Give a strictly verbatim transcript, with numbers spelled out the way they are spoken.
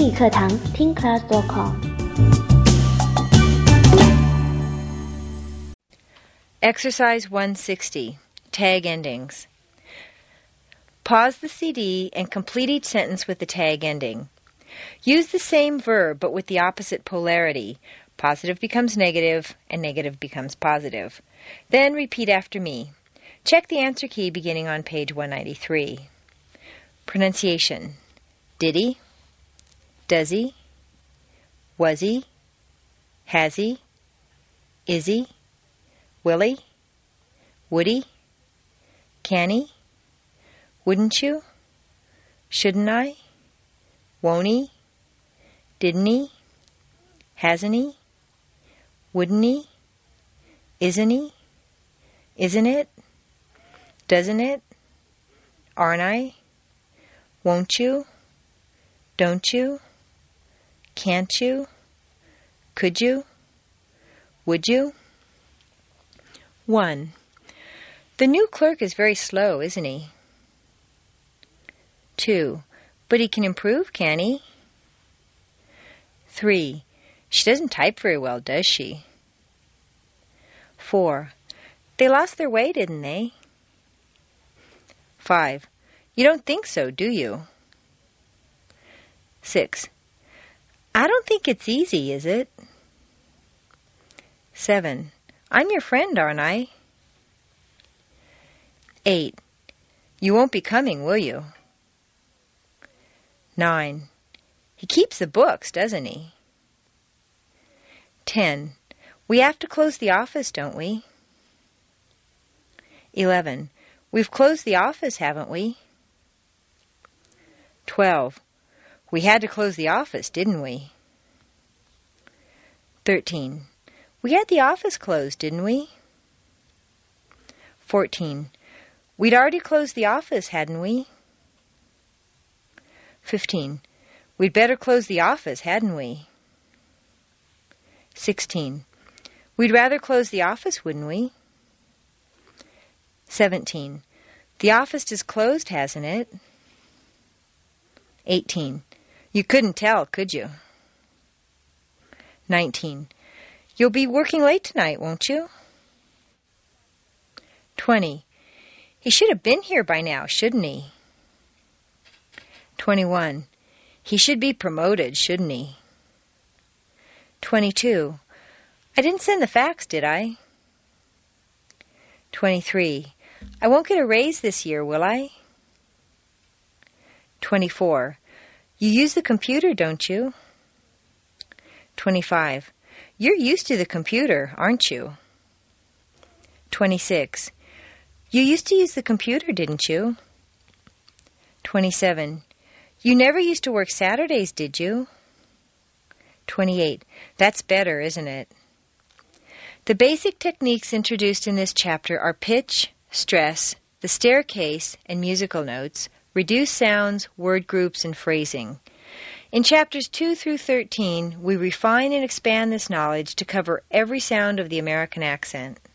英语课堂听 class dot com。 Exercise one sixty, Tag Endings. Pause the C D and complete each sentence with the tag ending. Use the same verb but with the opposite polarity. Positive becomes negative and negative becomes positive. Then repeat after me. Check the answer key beginning on page one ninety-three. Pronunciation. Did he? Does he? Was he? Has he? Is he? Will he? Would he? Can he? Wouldn't you? Shouldn't I? Won't he? Didn't he? Hasn't he? Wouldn't he? Isn't he? Isn't it? Doesn't it? Aren't I? Won't you? Don't you? Can't you? Could you? Would you? one. The new clerk is very slow, isn't he? two. But he can improve, can he? three. She doesn't type very well, does she? four. They lost their way, didn't they? five. You don't think so, do you? six. I don't think it's easy, is it? seven. I'm your friend, aren't I? eight. You won't be coming, will you? nine. He keeps the books, doesn't he? ten. We have to close the office, don't we? eleven. We've closed the office, haven't we? twelve. We had to close the office, didn't we? thirteen. We had the office closed, didn't we? fourteen. We'd already closed the office, hadn't we? fifteen. We'd better close the office, hadn't we? sixteen. We'd rather close the office, wouldn't we? seventeen. The office is closed, hasn't it? eighteen. You couldn't tell, could you? nineteen. You'll be working late tonight, won't you? twenty. He should have been here by now, shouldn't he? twenty-one. He should be promoted, shouldn't he? twenty-two. I didn't send the fax, did I? twenty-three. I won't get a raise this year, will I? twenty-four. You use the computer, don't you? twenty-five. You're used to the computer, aren't you? twenty-six. You used to use the computer, didn't you? twenty-seven. You never used to work Saturdays, did you? twenty-eight. That's better, isn't it? The basic techniques introduced in this chapter are pitch, stress, the staircase, and musical notes, reduced sounds, word groups, and phrasing. In chapters two through thirteen, we refine and expand this knowledge to cover every sound of the American accent.